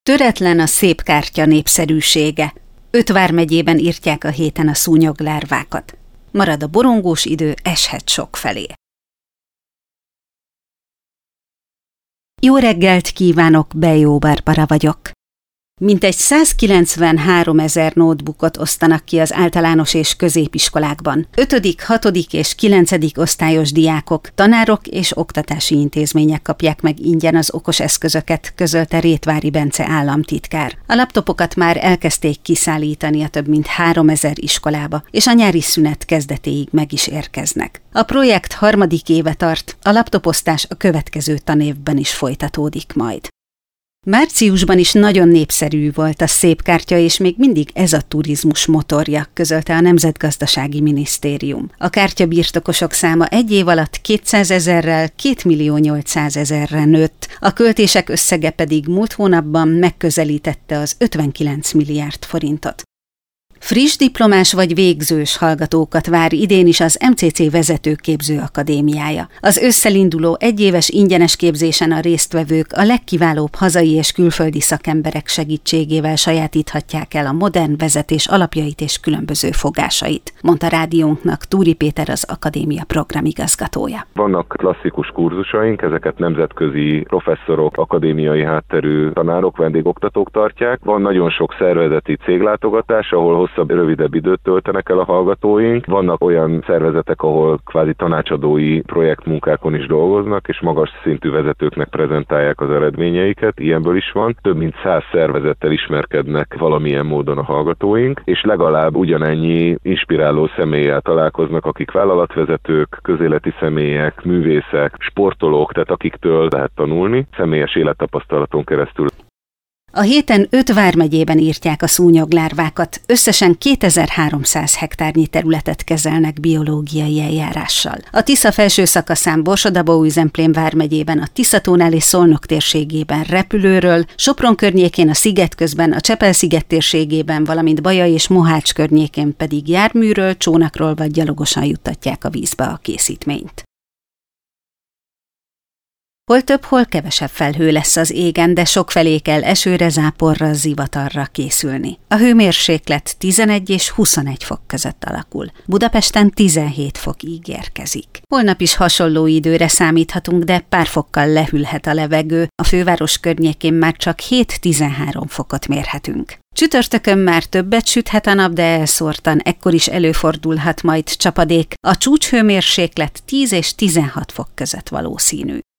Töretlen a szép kártya népszerűsége. 5 vármegyében írtják a héten a szúnyoglárvákat. Marad a borongós idő, eshet sokfelé. Jó reggelt kívánok, Bejó Barbara vagyok. Mintegy 193 000 notebookot osztanak ki az általános és középiskolákban. 5., 6. és 9. osztályos diákok, tanárok és oktatási intézmények kapják meg ingyen az okos eszközöket, közölte Rétvári Bence államtitkár. A laptopokat már elkezdték kiszállítani a több mint 3000 iskolába, és a nyári szünet kezdetéig meg is érkeznek. A projekt 3. éve tart, a laptoposztás a következő tanévben is folytatódik majd. Márciusban is nagyon népszerű volt a szép kártya, és még mindig ez a turizmus motorja, közölte a Nemzetgazdasági Minisztérium. A kártyabirtokosok száma egy év alatt 200 000-rel 2 800 000-re nőtt, a költések összege pedig múlt hónapban megközelítette az 59 milliárd forintot. Friss diplomás vagy végzős hallgatókat vár idén is az MCC Vezetőképző Akadémiája. Az ősszel induló egyéves ingyenes képzésen a résztvevők a legkiválóbb hazai és külföldi szakemberek segítségével sajátíthatják el a modern vezetés alapjait és különböző fogásait, mondta rádiónknak Túri Péter, az akadémia programigazgatója. Vannak klasszikus kurzusaink, ezeket nemzetközi professzorok, akadémiai hátterű tanárok, vendégoktatók tartják. Van nagyon sok szervezeti céglátogatás, ahol rövidebb időt töltenek el a hallgatóink. Vannak olyan szervezetek, ahol kvázi tanácsadói projektmunkákon is dolgoznak, és magas szintű vezetőknek prezentálják az eredményeiket. Ilyenből is van. Több mint 100 szervezettel ismerkednek valamilyen módon a hallgatóink, és legalább ugyanennyi inspiráló személlyel találkoznak, akik vállalatvezetők, közéleti személyek, művészek, sportolók, tehát akiktől lehet tanulni, személyes élettapasztalaton keresztül. A héten 5 vármegyében írtják a szúnyoglárvákat, összesen 2300 hektárnyi területet kezelnek biológiai eljárással. A Tisza felső szakaszán Borsod-Abaúj-Zemplén vármegyében, a Tiszatónál és Szolnok térségében repülőről, Sopron környékén a Szigetközben, a Csepel-sziget térségében, valamint Baja és Mohács környékén pedig járműről, csónakról vagy gyalogosan juttatják a vízbe a készítményt. Hol több, hol kevesebb felhő lesz az égen, de sokfelé kell esőre, záporra, zivatarra készülni. A hőmérséklet 11 és 21 fok között alakul. Budapesten 17 fok ígérkezik. Holnap is hasonló időre számíthatunk, de pár fokkal lehűlhet a levegő. A főváros környékén már csak 7-13 fokot mérhetünk. Csütörtökön már többet süthet a nap, de elszórtan ekkor is előfordulhat majd csapadék. A csúcshőmérséklet 10 és 16 fok között valószínű.